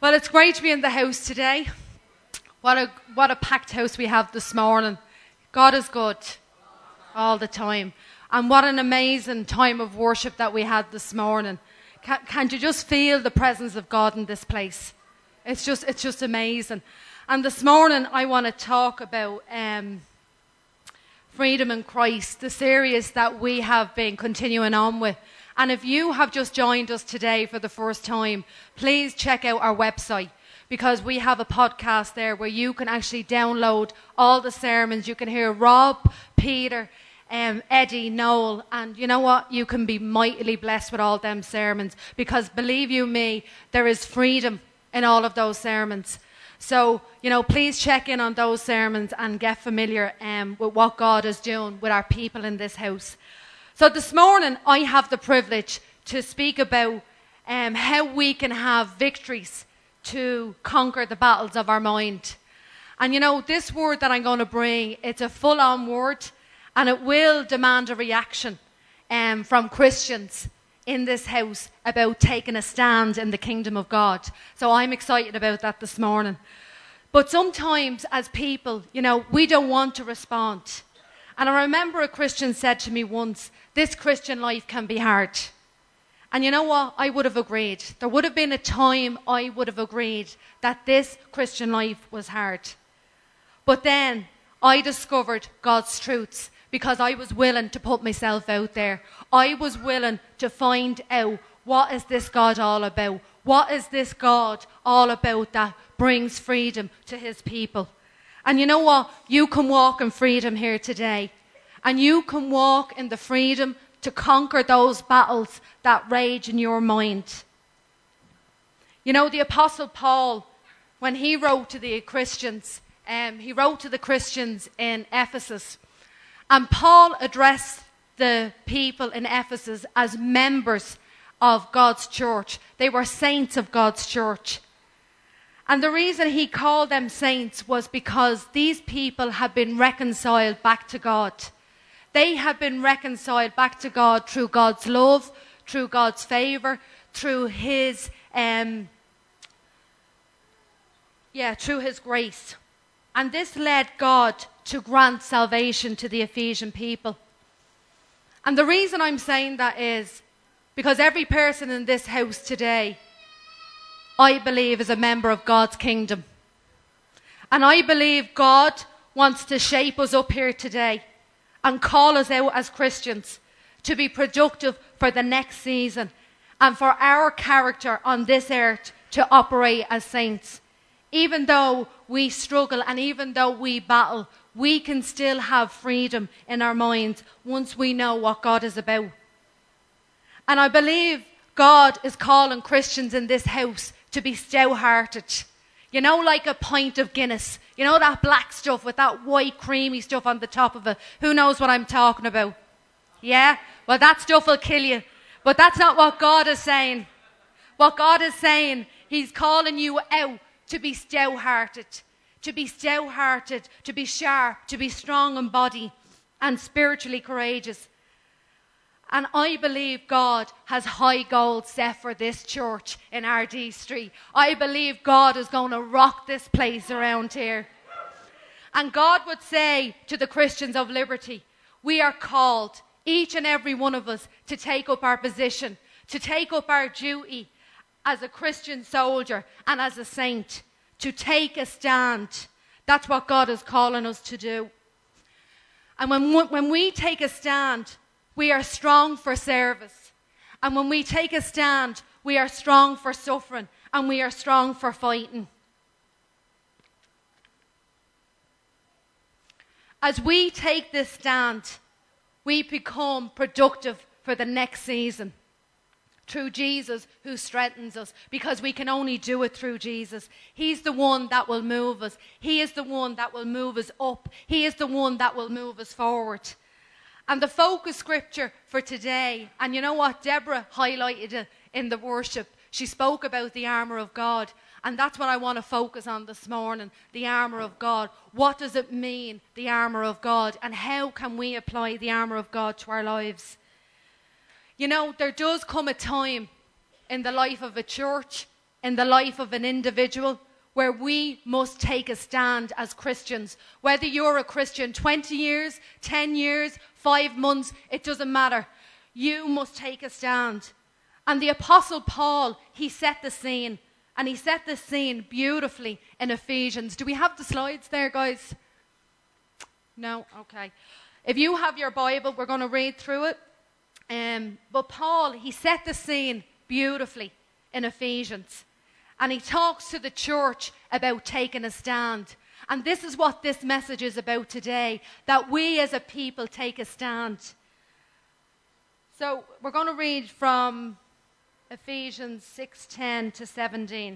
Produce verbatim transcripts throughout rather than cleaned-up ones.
Well, it's great to be in the house today. What a what a packed house we have this morning. God is good all the time. And what an amazing time of worship that we had this morning. Can, can't you just feel the presence of God in this place? It's just it's just amazing. And this morning I want to talk about um, freedom in Christ, the series that we have been continuing on with. And if you have just joined us today for the first time, please check out our website, because we have a podcast there where you can actually download all the sermons. You can hear Rob, Peter, um, Eddie, Noel, and you know what? You can be mightily blessed with all them sermons, because believe you me, there is freedom in all of those sermons. So, you know, please check in on those sermons and get familiar um, with what God is doing with our people in this house. So this morning, I have the privilege to speak about um, how we can have victories to conquer the battles of our mind. And you know, this word that I'm going to bring, it's a full-on word, and it will demand a reaction um, from Christians in this house about taking a stand in the kingdom of God. So I'm excited about that this morning. But sometimes as people, you know, we don't want to respond. And I remember a Christian said to me once, this Christian life can be hard. And you know what? I would have agreed. There would have been a time I would have agreed that this Christian life was hard. But then I discovered God's truths, because I was willing to put myself out there. I was willing to find out, what is this God all about? What is this God all about that brings freedom to his people? And you know what? You can walk in freedom here today. And you can walk in the freedom to conquer those battles that rage in your mind. You know, the Apostle Paul, when he wrote to the Christians, um, he wrote to the Christians in Ephesus. And Paul addressed the people in Ephesus as members of God's church. They were saints of God's church. And the reason he called them saints was because these people had been reconciled back to God. They had been reconciled back to God through God's love, through God's favour, through his, um, yeah, through his grace. And this led God to grant salvation to the Ephesian people. And the reason I'm saying that is because every person in this house today, I believe, is a member of God's kingdom. And I believe God wants to shape us up here today and call us out as Christians to be productive for the next season, and for our character on this earth to operate as saints. Even though we struggle and even though we battle, we can still have freedom in our minds once we know what God is about. And I believe God is calling Christians in this house to be stout-hearted. You know, like a pint of Guinness. You know, that black stuff with that white creamy stuff on the top of it. Who knows what I'm talking about? Yeah? Well, that stuff will kill you. But that's not what God is saying. What God is saying, he's calling you out to be stout-hearted. To be stout-hearted, to be sharp, to be strong in body and spiritually courageous. And I believe God has high goals set for this church in R D Street. I believe God is going to rock this place around here. And God would say to the Christians of Liberty, we are called, each and every one of us, to take up our position, to take up our duty as a Christian soldier and as a saint, to take a stand. That's what God is calling us to do. And when, when we take a stand, we are strong for service. And when we take a stand, we are strong for suffering. And we are strong for fighting. As we take this stand, we become productive for the next season. Through Jesus, who strengthens us, because we can only do it through Jesus. He's the one that will move us. He is the one that will move us up. He is the one that will move us forward. And the focus scripture for today, and you know what, Deborah highlighted it in the worship. She spoke about the armour of God, and that's what I want to focus on this morning, the armour of God. What does it mean, the armour of God, and how can we apply the armour of God to our lives? You know, there does come a time in the life of a church in the life of an individual where we must take a stand as Christians. Whether you're a Christian twenty years, ten years, five months, it doesn't matter. You must take a stand. And the Apostle Paul, he set the scene. And he set the scene beautifully in Ephesians. Do we have the slides there, guys? No? Okay. If you have your Bible, we're going to read through it. Um, but Paul, he set the scene beautifully in Ephesians. And he talks to the church about taking a stand. And this is what this message is about today, that we as a people take a stand. So we're going to read from Ephesians six ten to seventeen.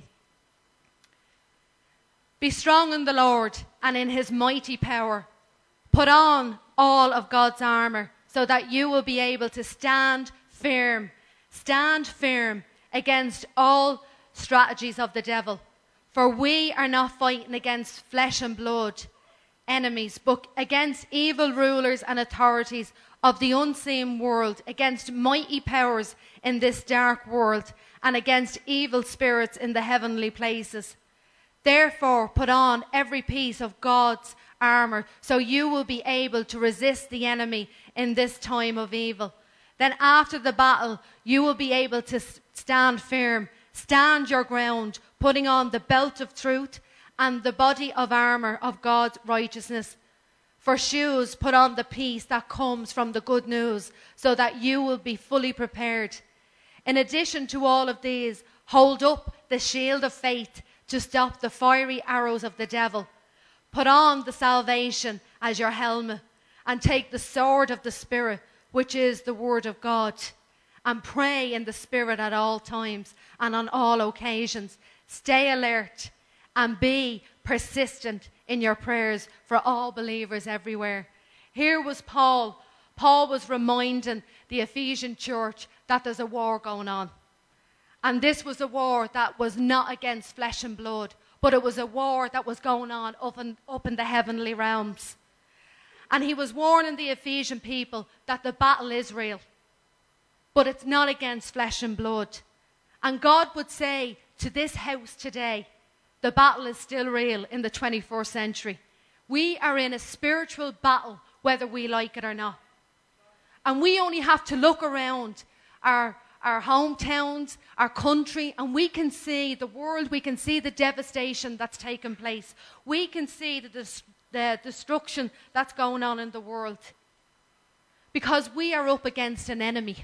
Be strong in the Lord and in his mighty power. Put on all of God's armor so that you will be able to stand firm. Stand firm against all strategies of the devil. For we are not fighting against flesh and blood enemies, but against evil rulers and authorities of the unseen world, against mighty powers in this dark world, and against evil spirits in the heavenly places. Therefore, put on every piece of God's armor, so you will be able to resist the enemy in this time of evil. Then after the battle, you will be able to stand firm. Stand your ground, putting on the belt of truth and the body of armor of God's righteousness. For shoes, put on the peace that comes from the good news, so that you will be fully prepared. In addition to all of these, hold up the shield of faith to stop the fiery arrows of the devil. Put on the salvation as your helmet, and take the sword of the Spirit, which is the word of God. And pray in the Spirit at all times and on all occasions. Stay alert and be persistent in your prayers for all believers everywhere. Here was Paul. Paul was reminding the Ephesian church that there's a war going on. And this was a war that was not against flesh and blood, but it was a war that was going on up in, up in the heavenly realms. And he was warning the Ephesian people that the battle is real, but it's not against flesh and blood. And God would say to this house today, the battle is still real in the twenty-first century. We are in a spiritual battle, whether we like it or not. And we only have to look around our, our hometowns, our country, and we can see the world, we can see the devastation that's taken place. We can see the, dis- the destruction that's going on in the world. Because we are up against an enemy.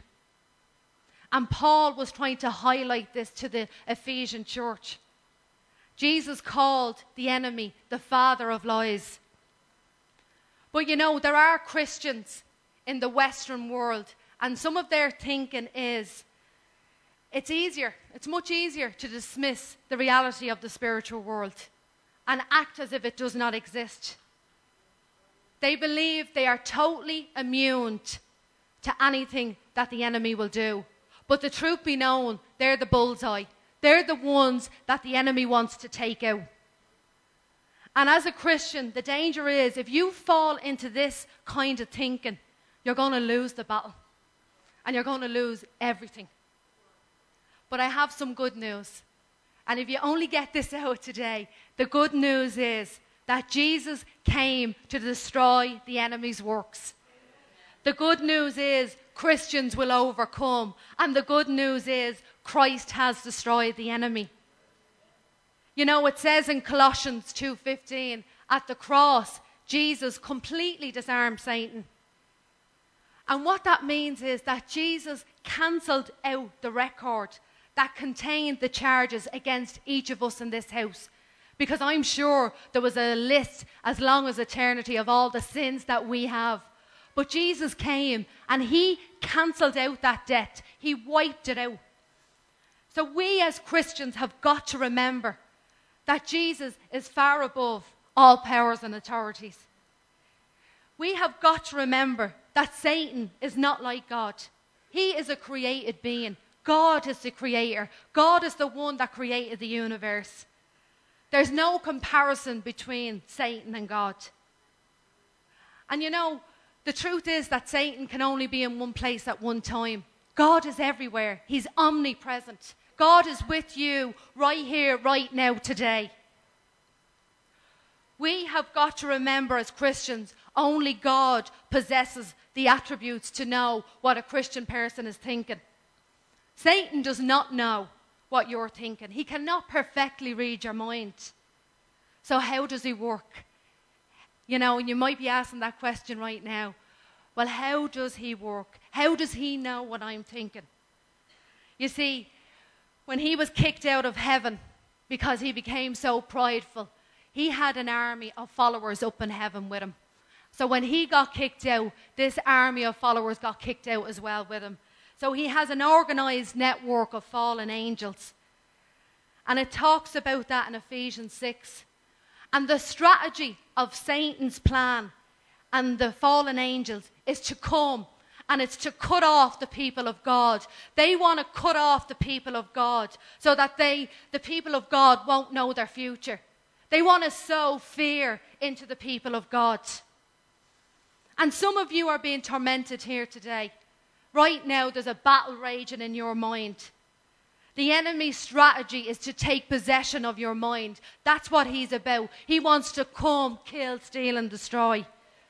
And Paul was trying to highlight this to the Ephesian church. Jesus called the enemy the father of lies. But you know, there are Christians in the Western world, and some of their thinking is, it's easier, it's much easier to dismiss the reality of the spiritual world and act as if it does not exist. They believe they are totally immune to anything that the enemy will do. But the truth be known, they're the bullseye. They're the ones that the enemy wants to take out. And as a Christian, the danger is if you fall into this kind of thinking, you're going to lose the battle. And you're going to lose everything. But I have some good news. And if you only get this out today, the good news is that Jesus came to destroy the enemy's works. The good news is Christians will overcome. And the good news is Christ has destroyed the enemy. You know, it says in Colossians two fifteen, at the cross, Jesus completely disarmed Satan. And what that means is that Jesus cancelled out the record that contained the charges against each of us in this house. Because I'm sure there was a list as long as eternity of all the sins that we have. But Jesus came and he cancelled out that debt. He wiped it out. So we as Christians have got to remember that Jesus is far above all powers and authorities. We have got to remember that Satan is not like God. He is a created being. God is the creator. God is the one that created the universe. There's no comparison between Satan and God. And you know, the truth is that Satan can only be in one place at one time. God is everywhere. He's omnipresent. God is with you right here, right now, today. We have got to remember as Christians, only God possesses the attributes to know what a Christian person is thinking. Satan does not know what you're thinking. He cannot perfectly read your mind. So how does he work? You know, and you might be asking that question right now. Well, how does he work? How does he know what I'm thinking? You see, when he was kicked out of heaven because he became so prideful, he had an army of followers up in heaven with him. So when he got kicked out, this army of followers got kicked out as well with him. So he has an organized network of fallen angels. And it talks about that in Ephesians six. And the strategy of Satan's plan and the fallen angels is to come and it's to cut off the people of God. They want to cut off the people of God so that they, the people of God won't know their future. They want to sow fear into the people of God. And some of you are being tormented here today. Right now there's a battle raging in your mind. The enemy's strategy is to take possession of your mind. That's what he's about. He wants to come, kill, steal, and destroy.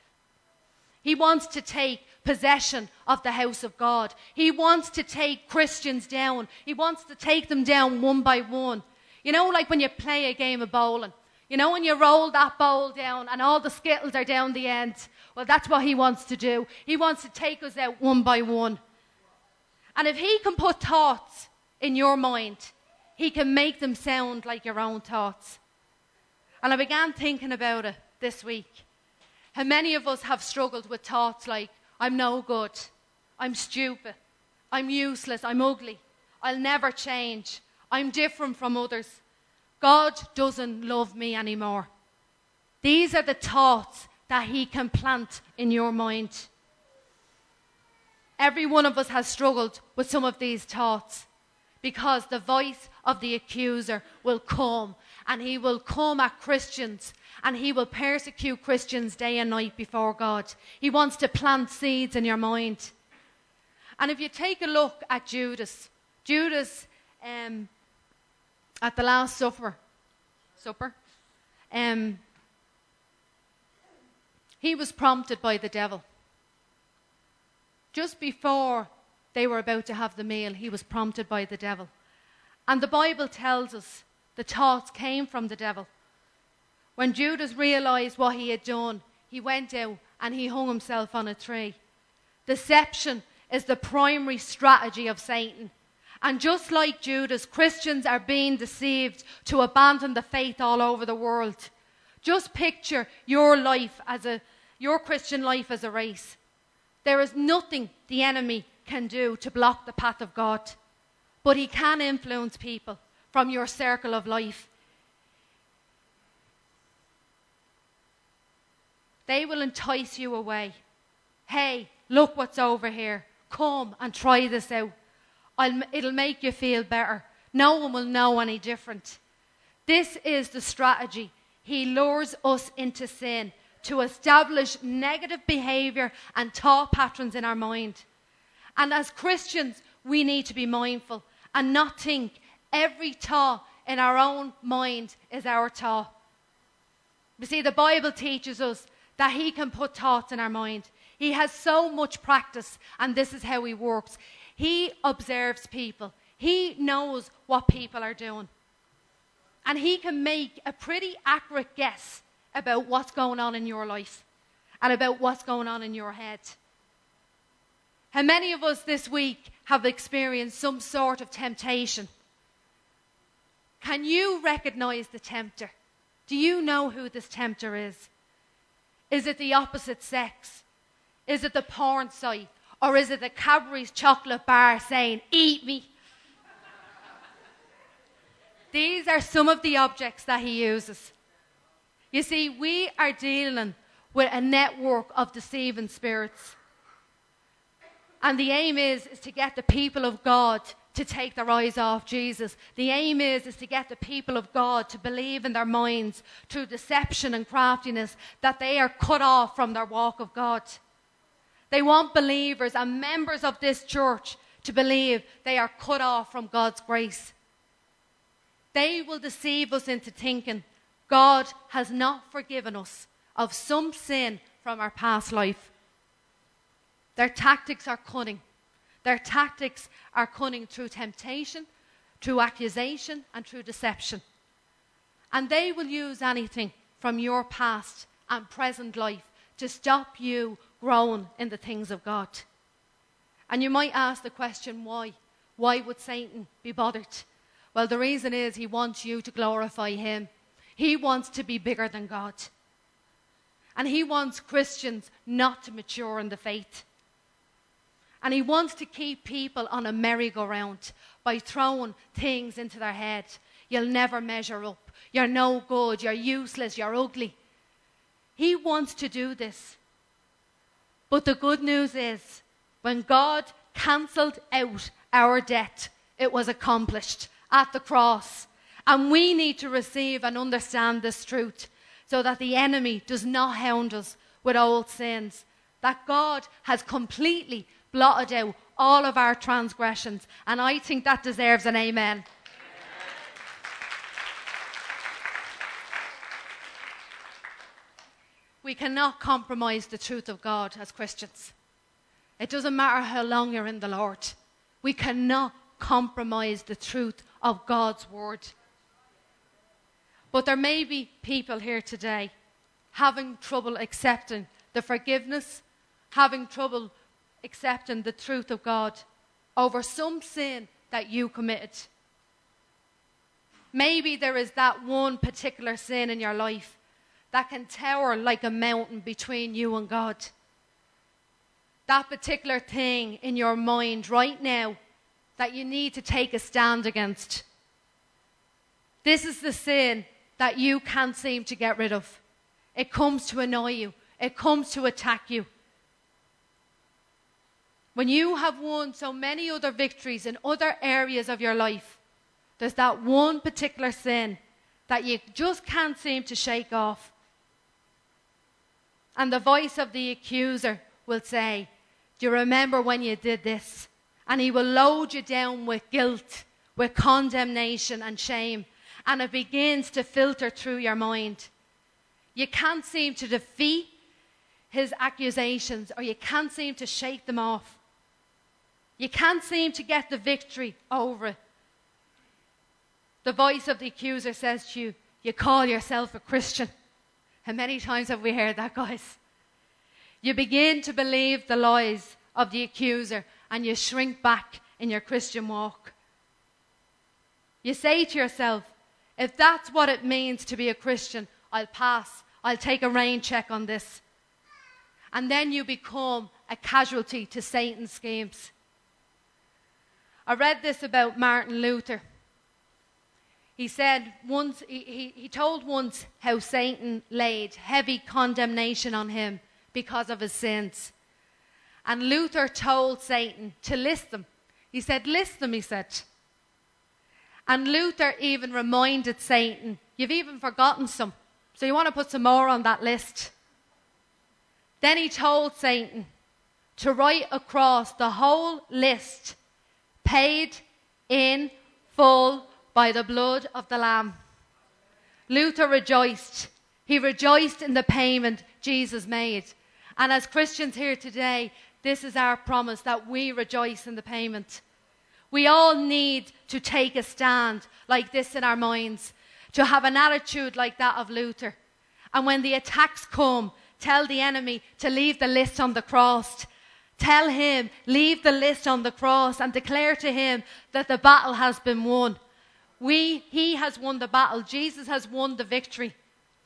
He wants to take possession of the house of God. He wants to take Christians down. He wants to take them down one by one. You know, like when you play a game of bowling. You know, when you roll that bowl down and all the skittles are down the end. Well, that's what he wants to do. He wants to take us out one by one. And if he can put thoughts in your mind, he can make them sound like your own thoughts. And I began thinking about it this week. How many of us have struggled with thoughts like, I'm no good, I'm stupid, I'm useless, I'm ugly, I'll never change, I'm different from others, God doesn't love me anymore. These are the thoughts that he can plant in your mind. Every one of us has struggled with some of these thoughts because the voice of the accuser will come and he will come at Christians and he will persecute Christians day and night before God. He wants to plant seeds in your mind. And if you take a look at Judas, Judas um, at the Last Supper, supper um, he was prompted by the devil. Just before they were about to have the meal, he was prompted by the devil. And the Bible tells us the thoughts came from the devil. When Judas realized what he had done, he went out and he hung himself on a tree. Deception is the primary strategy of Satan. And just like Judas, Christians are being deceived to abandon the faith all over the world. Just picture your life as a, your Christian life as a race. There is nothing the enemy can do to block the path of God. But he can influence people from your circle of life. They will entice you away. Hey, look what's over here. Come and try this out. I'll, it'll make you feel better. No one will know any different. This is the strategy. He lures us into sin to establish negative behavior and thought patterns in our mind. And as Christians, we need to be mindful and not think every thought in our own mind is our thought. You see, the Bible teaches us that he can put thoughts in our mind. He has so much practice, and this is how he works. He observes people. He knows what people are doing. And he can make a pretty accurate guess about what's going on in your life and about what's going on in your head. How many of us this week have experienced some sort of temptation? Can you recognize the tempter? Do you know who this tempter is? Is it the opposite sex? Is it the porn site? Or is it the Cadbury's chocolate bar saying, eat me? These are some of the objects that he uses. You see, we are dealing with a network of deceiving spirits. And the aim is, is to get the people of God to take their eyes off Jesus. The aim is, is to get the people of God to believe in their minds through deception and craftiness that they are cut off from their walk of God. They want believers and members of this church to believe they are cut off from God's grace. They will deceive us into thinking God has not forgiven us of some sin from our past life. Their tactics are cunning. Their tactics are cunning through temptation, through accusation, and through deception. And they will use anything from your past and present life to stop you growing in the things of God. And you might ask the question, why? Why would Satan be bothered? Well, the reason is he wants you to glorify him. He wants to be bigger than God. And he wants Christians not to mature in the faith. And he wants to keep people on a merry-go-round by throwing things into their head. You'll never measure up. You're no good. You're useless. You're ugly. He wants to do this. But the good news is, when God cancelled out our debt, it was accomplished at the cross. And we need to receive and understand this truth so that the enemy does not hound us with old sins. That God has completely blotted out all of our transgressions. And I think that deserves an amen. We cannot compromise the truth of God as Christians. It doesn't matter how long you're in the Lord. We cannot compromise the truth of God's word. But there may be people here today having trouble accepting the forgiveness, having trouble accepting the truth of God over some sin that you committed. Maybe there is that one particular sin in your life that can tower like a mountain between you and God. That particular thing in your mind right now that you need to take a stand against. This is the sin that you can't seem to get rid of. It comes to annoy you. It comes to attack you. When you have won so many other victories in other areas of your life, there's that one particular sin that you just can't seem to shake off. And the voice of the accuser will say, do you remember when you did this? And he will load you down with guilt, with condemnation and shame. And it begins to filter through your mind. You can't seem to defeat his accusations, or you can't seem to shake them off. You can't seem to get the victory over it. The voice of the accuser says to you, you call yourself a Christian. And many times have we heard that, guys. You begin to believe the lies of the accuser and you shrink back in your Christian walk. You say to yourself, if that's what it means to be a Christian, I'll pass. I'll take a rain check on this. And then you become a casualty to Satan's schemes. I read this about Martin Luther. He said once, he, he, he told once how Satan laid heavy condemnation on him because of his sins. And Luther told Satan to list them. He said, list them, he said. And Luther even reminded Satan, you've even forgotten some. So you want to put some more on that list. Then he told Satan to write across the whole list, paid in full by the blood of the Lamb. Luther rejoiced. He rejoiced in the payment Jesus made. And as Christians here today, this is our promise, that we rejoice in the payment. We all need to take a stand like this in our minds, to have an attitude like that of Luther. And when the attacks come, tell the enemy to leave the list on the cross. Tell him, leave the list on the cross, and declare to him that the battle has been won. We, he has won the battle. Jesus has won the victory.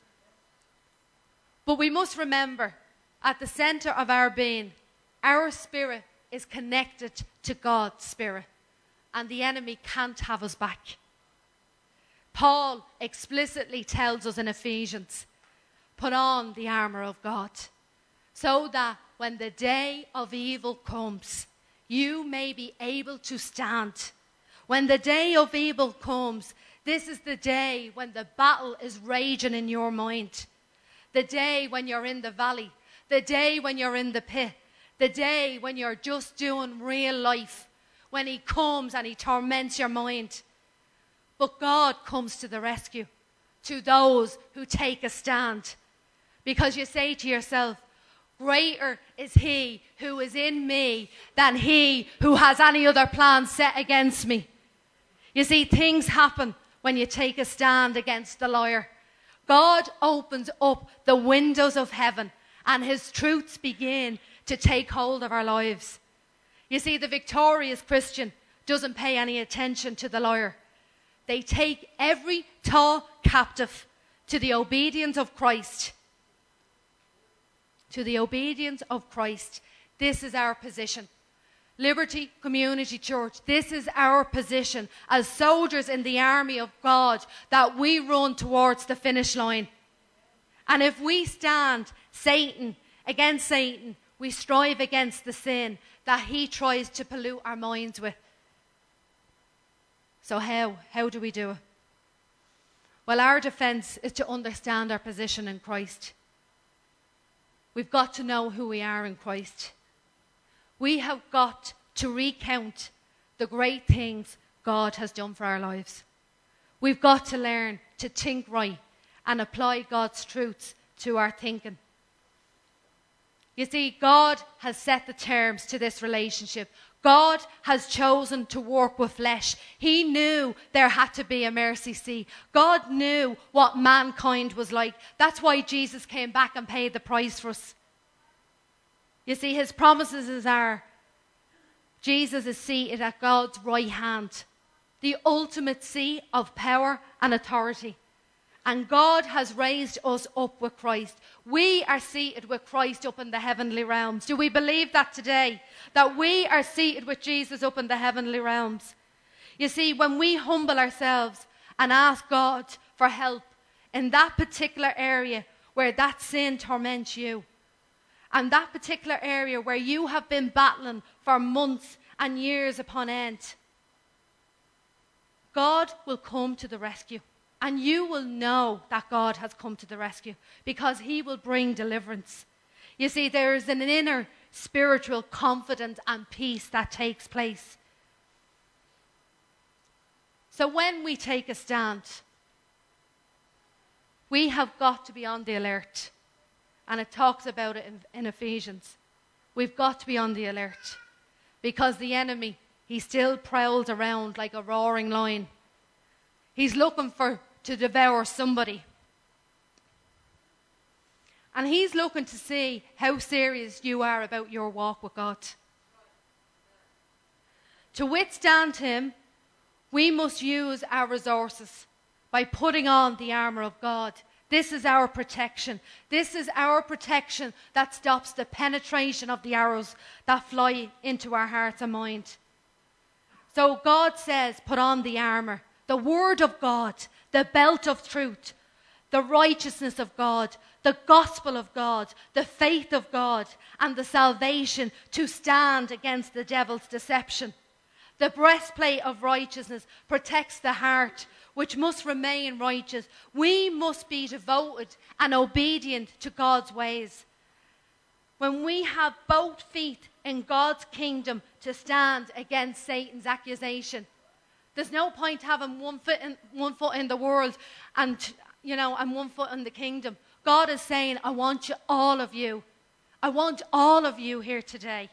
But we must remember, at the center of our being, our spirit is connected to God's spirit. And the enemy can't have us back. Paul explicitly tells us in Ephesians, put on the armor of God, so that when the day of evil comes, you may be able to stand. When the day of evil comes, this is the day when the battle is raging in your mind. The day when you're in the valley. The day when you're in the pit. The day when you're just doing real life. when he comes and he torments your mind. But God comes to the rescue to those who take a stand. Because you say to yourself, greater is he who is in me than he who has any other plan set against me. You see, things happen when you take a stand against the liar. God opens up the windows of heaven and his truths begin to take hold of our lives. You see, the victorious Christian doesn't pay any attention to the liar. They take every thought captive to the obedience of Christ. To the obedience of Christ. This is our position. Liberty Community Church, this is our position as soldiers in the army of God, that we run towards the finish line. And if we stand Satan against Satan, we strive against the sin that he tries to pollute our minds with. So how? How do we do it? Well, our defense is to understand our position in Christ. We've got to know who we are in Christ. We have got to recount the great things God has done for our lives. We've got to learn to think right and apply God's truths to our thinking. You see, God has set the terms to this relationship. God has chosen to work with flesh. He knew there had to be a mercy seat. God knew what mankind was like. That's why Jesus came back and paid the price for us. You see, his promises are, Jesus is seated at God's right hand, the ultimate seat of power and authority. And God has raised us up with Christ. We are seated with Christ up in the heavenly realms. Do we believe that today? That we are seated with Jesus up in the heavenly realms. You see, when we humble ourselves and ask God for help in that particular area where that sin torments you, and that particular area where you have been battling for months and years upon end, God will come to the rescue. And you will know that God has come to the rescue because he will bring deliverance. You see, there is an inner spiritual confidence and peace that takes place. So when we take a stand, we have got to be on the alert. And it talks about it in, in Ephesians. We've got to be on the alert because the enemy, he still prowls around like a roaring lion. He's looking for to devour somebody. And he's looking to see how serious you are about your walk with God. To withstand him, we must use our resources by putting on the armour of God. This is our protection. This is our protection that stops the penetration of the arrows that fly into our hearts and mind. So God says, put on the armour, the word of God, the belt of truth, the righteousness of God, the gospel of God, the faith of God, and the salvation to stand against the devil's deception. The breastplate of righteousness protects the heart, which must remain righteous. We must be devoted and obedient to God's ways. When we have both feet in God's kingdom to stand against Satan's accusation, there's no point having one foot in, one foot in the world and, you know, and one foot in the kingdom. God is saying, I want you, all of you. I want all of you here today.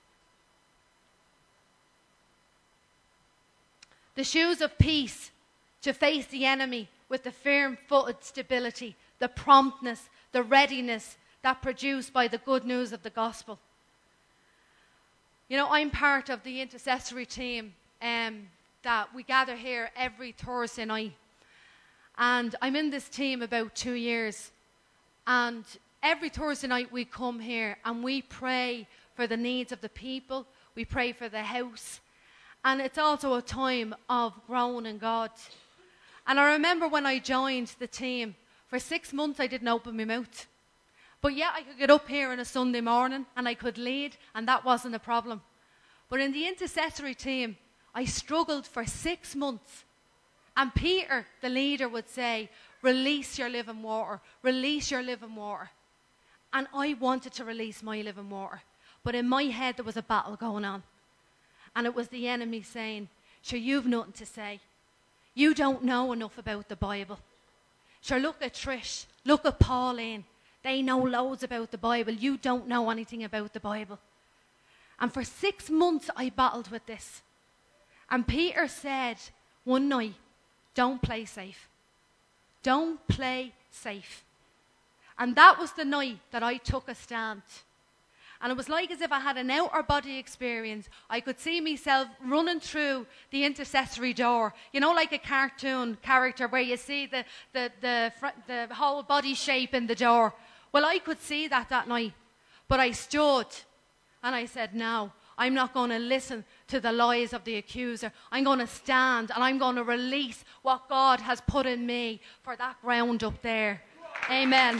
The shoes of peace to face the enemy with the firm-footed stability, the promptness, the readiness that produced by the good news of the gospel. You know, I'm part of the intercessory team um, that we gather here every Thursday night. And I'm in this team about two years. And every Thursday night we come here and we pray for the needs of the people. We pray for the house. And it's also a time of growing in God. And I remember when I joined the team, for six months I didn't open my mouth. But yet I could get up here on a Sunday morning and I could lead, and that wasn't a problem. But in the intercessory team, I struggled for six months. And Peter, the leader, would say, release your living water, release your living water. And I wanted to release my living water. But in my head there was a battle going on. And it was the enemy saying, sure, you've nothing to say. You don't know enough about the Bible. Sure, look at Trish. Look at Pauline. They know loads about the Bible. You don't know anything about the Bible. And for six months, I battled with this. And Peter said one night, don't play safe. Don't play safe. And that was the night that I took a stand. And it was like as if I had an outer body experience. I could see myself running through the intercessory door. You know, like a cartoon character where you see the, the, the, the whole body shape in the door. Well, I could see that that night. But I stood and I said, no, I'm not going to listen to the lies of the accuser. I'm going to stand and I'm going to release what God has put in me for that ground up there. Amen.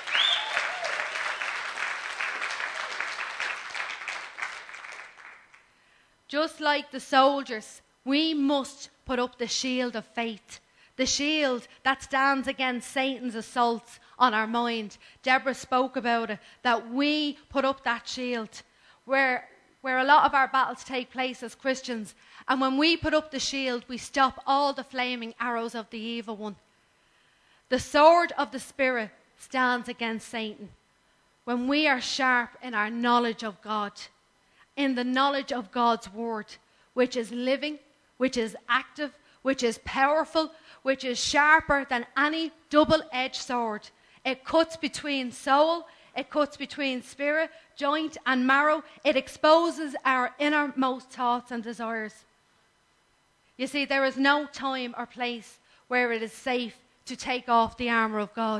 Just like the soldiers, we must put up the shield of faith. The shield that stands against Satan's assaults on our mind. Deborah spoke about it, that we put up that shield where, where a lot of our battles take place as Christians. And when we put up the shield, we stop all the flaming arrows of the evil one. The sword of the Spirit stands against Satan when we are sharp in our knowledge of God, in the knowledge of God's word, which is living, which is active, which is powerful, which is sharper than any double-edged sword. It cuts between soul, it cuts between spirit, joint and marrow. It exposes our innermost thoughts and desires. You see, there is no time or place where it is safe to take off the armor of God.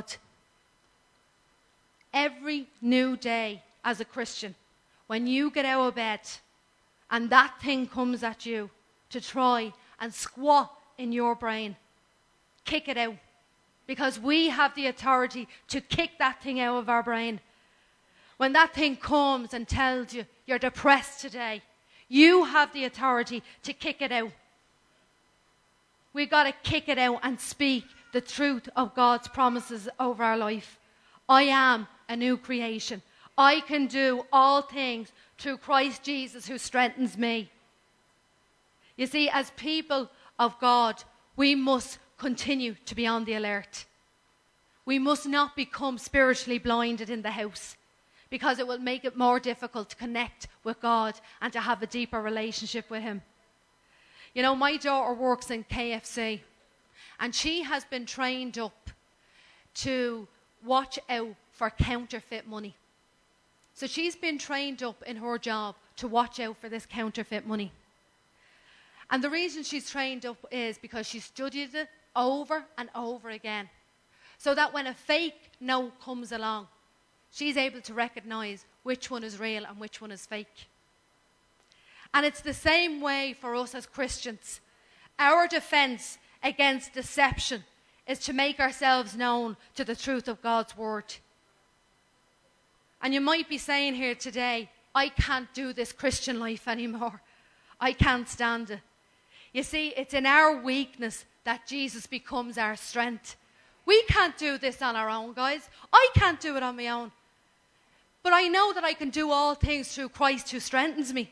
Every new day as a Christian, when you get out of bed and that thing comes at you to try and squat in your brain, kick it out. Because we have the authority to kick that thing out of our brain. When that thing comes and tells you you're depressed today, you have the authority to kick it out. We've got to kick it out and speak the truth of God's promises over our life. I am a new creation. I can do all things through Christ Jesus who strengthens me. You see, as people of God, we must continue to be on the alert. We must not become spiritually blinded in the house, because it will make it more difficult to connect with God and to have a deeper relationship with him. You know, my daughter works in K F C, and she has been trained up to watch out for counterfeit money. So she's been trained up in her job to watch out for this counterfeit money. And the reason she's trained up is because she studied it over and over again. So that when a fake note comes along, she's able to recognize which one is real and which one is fake. And it's the same way for us as Christians. Our defense against deception is to make ourselves known to the truth of God's word. And you might be saying here today, I can't do this Christian life anymore. I can't stand it. You see, it's in our weakness that Jesus becomes our strength. We can't do this on our own, guys. I can't do it on my own. But I know that I can do all things through Christ who strengthens me.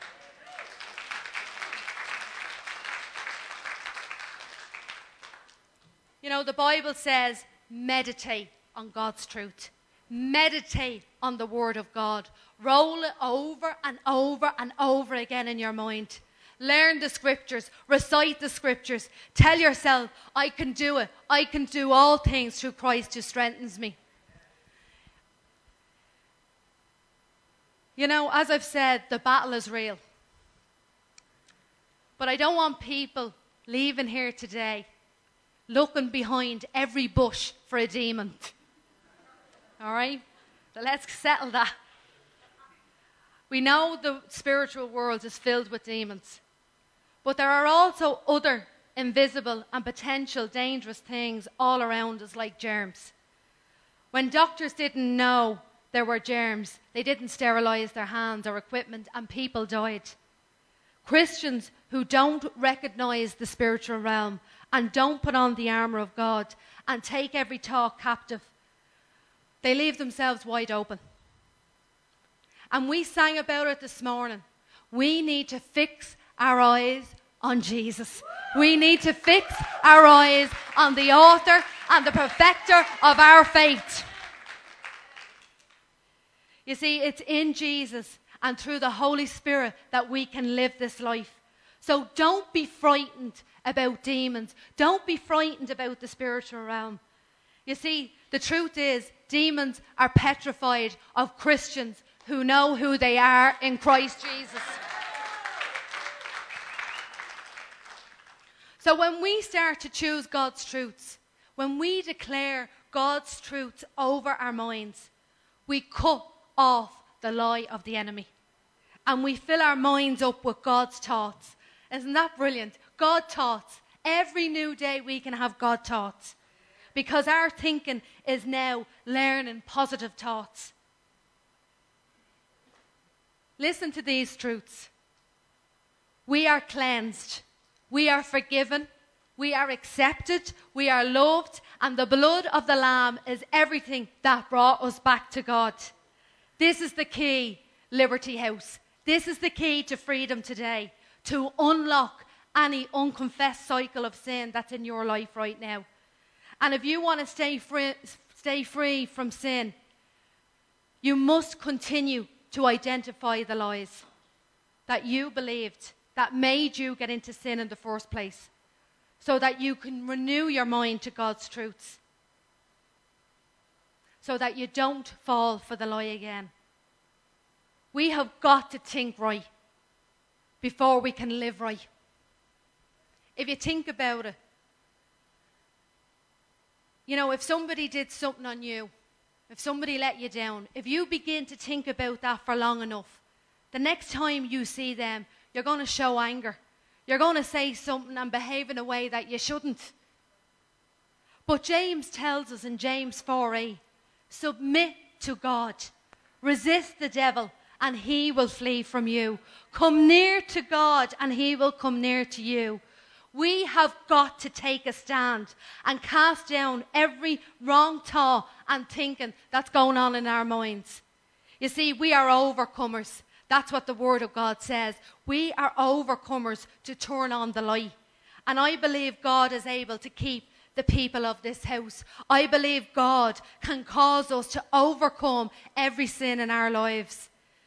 You know, the Bible says, meditate on God's truth. Meditate on the word of God. Roll it over and over and over again in your mind. Learn the scriptures. Recite the scriptures. Tell yourself, I can do it. I can do all things through Christ who strengthens me. You know, as I've said, the battle is real. But I don't want people leaving here today looking behind every bush for a demon. All right? So let's settle that. We know the spiritual world is filled with demons. But there are also other invisible and potential dangerous things all around us, like germs. When doctors didn't know there were germs, they didn't sterilize their hands or equipment, and people died. Christians who don't recognize the spiritual realm and don't put on the armor of God and take every thought captive, they leave themselves wide open. And we sang about it this morning. We need to fix our eyes on Jesus. We need to fix our eyes on the author and the perfecter of our faith. You see, it's in Jesus and through the Holy Spirit that we can live this life. So don't be frightened about demons. Don't be frightened about the spiritual realm. You see, the truth is, demons are petrified of Christians who know who they are in Christ Jesus. So when we start to choose God's truths, when we declare God's truths over our minds, we cut off the lie of the enemy. And we fill our minds up with God's thoughts. Isn't that brilliant? God thoughts. Every new day we can have God thoughts. Because our thinking is now learning positive thoughts. Listen to these truths. We are cleansed. We are forgiven. We are accepted. We are loved. And the blood of the Lamb is everything that brought us back to God. This is the key, Liberty House. This is the key to freedom today. To unlock any unconfessed cycle of sin that's in your life right now. And if you want to stay free, stay free from sin, you must continue to identify the lies that you believed that made you get into sin in the first place, so that you can renew your mind to God's truths, so that you don't fall for the lie again. We have got to think right before we can live right. If you think about it, you know, if somebody did something on you, if somebody let you down, if you begin to think about that for long enough, the next time you see them, you're going to show anger. You're going to say something and behave in a way that you shouldn't. But James tells us in James four eight, submit to God, resist the devil, and he will flee from you. Come near to God, and he will come near to you. We have got to take a stand and cast down every wrong thought and thinking that's going on in our minds. You see, we are overcomers. That's what the Word of God says. We are overcomers to turn on the light. And I believe God is able to keep the people of this house. I believe God can cause us to overcome every sin in our lives.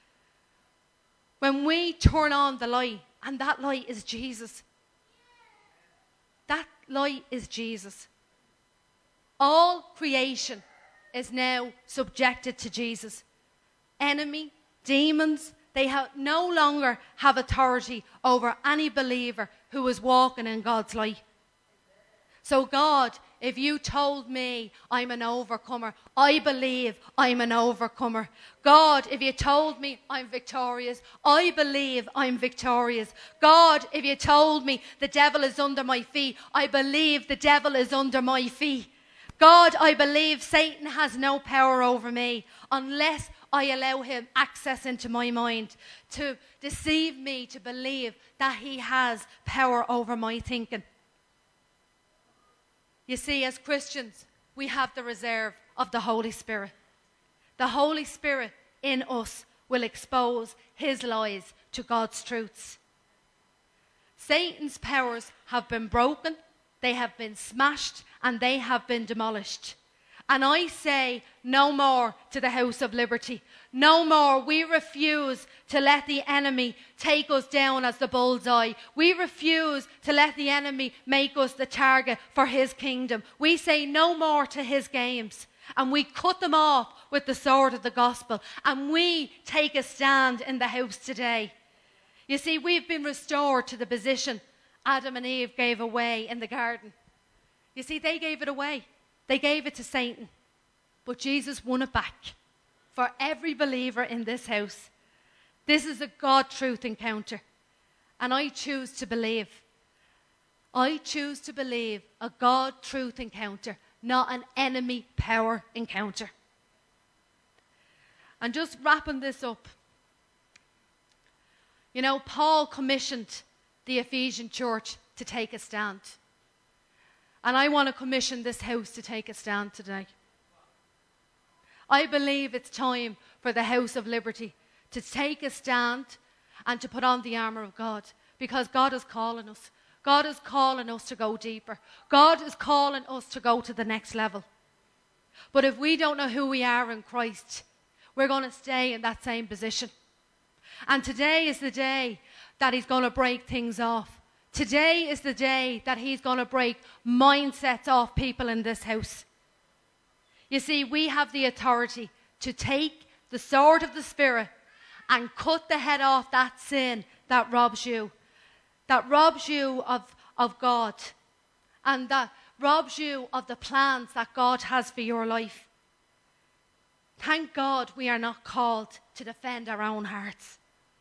When we turn on the light, and that light is Jesus. That light is Jesus. All creation is now subjected to Jesus. Enemy, demons, they have no longer have authority over any believer who is walking in God's light. So God, if you told me I'm an overcomer, I believe I'm an overcomer. God, if you told me I'm victorious, I believe I'm victorious. God, if you told me the devil is under my feet, I believe the devil is under my feet. God, I believe Satan has no power over me unless I allow him access into my mind to deceive me to believe that he has power over my thinking. You see, as Christians, we have the reserve of the Holy Spirit. The Holy Spirit in us will expose his lies to God's truths. Satan's powers have been broken, they have been smashed, and they have been demolished. And I say no more to the House of Liberty. No more. We refuse to let the enemy take us down as the bullseye. We refuse to let the enemy make us the target for his kingdom. We say no more to his games. And we cut them off with the sword of the gospel. And we take a stand in the house today. You see, we've been restored to the position Adam and Eve gave away in the garden. You see, they gave it away. They gave it to Satan. But Jesus won it back for every believer in this house. This is a God-truth encounter. And I choose to believe. I choose to believe a God-truth encounter, not an enemy power encounter. And just wrapping this up. You know, Paul commissioned the Ephesian church to take a stand. And I want to commission this house to take a stand today. I believe it's time for the House of Liberty to take a stand and to put on the armor of God, because God is calling us. God is calling us to go deeper. God is calling us to go to the next level. But if we don't know who we are in Christ, we're going to stay in that same position. And today is the day that he's going to break things off. Today is the day that he's going to break mindsets off people in this house. You see, we have the authority to take the sword of the Spirit and cut the head off that sin that robs you. That robs you of, of God. And that robs you of the plans that God has for your life. Thank God we are not called to defend our own hearts.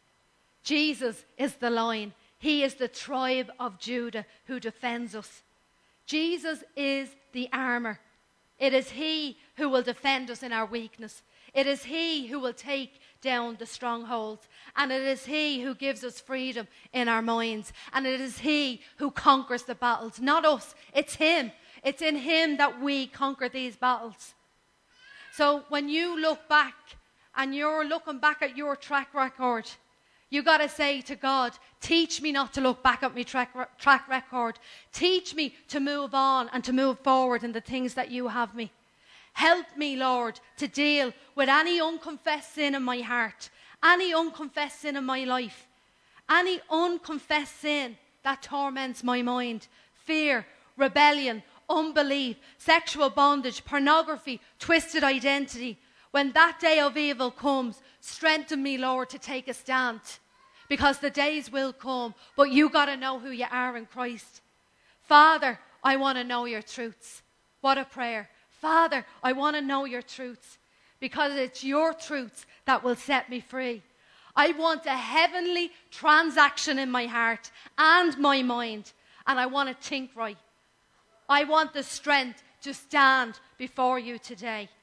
Jesus is the Lion. He is the tribe of Judah who defends us. Jesus is the armor. It is he who will defend us in our weakness. It is he who will take down the strongholds. And it is he who gives us freedom in our minds. And it is he who conquers the battles. Not us. It's him. It's in him that we conquer these battles. So when you look back and you're looking back at your track record, you got to say to God, teach me not to look back at my track, track record. Teach me to move on and to move forward in the things that you have me. Help me, Lord, to deal with any unconfessed sin in my heart, any unconfessed sin in my life, any unconfessed sin that torments my mind, fear, rebellion, unbelief, sexual bondage, pornography, twisted identity. When that day of evil comes, strengthen me, Lord, to take a stand. Because the days will come, but you got to know who you are in Christ. Father, I want to know your truths. What a prayer. Father, I want to know your truths, because it's your truths that will set me free. I want a heavenly transaction in my heart and my mind, and I want to think right. I want the strength to stand before you today.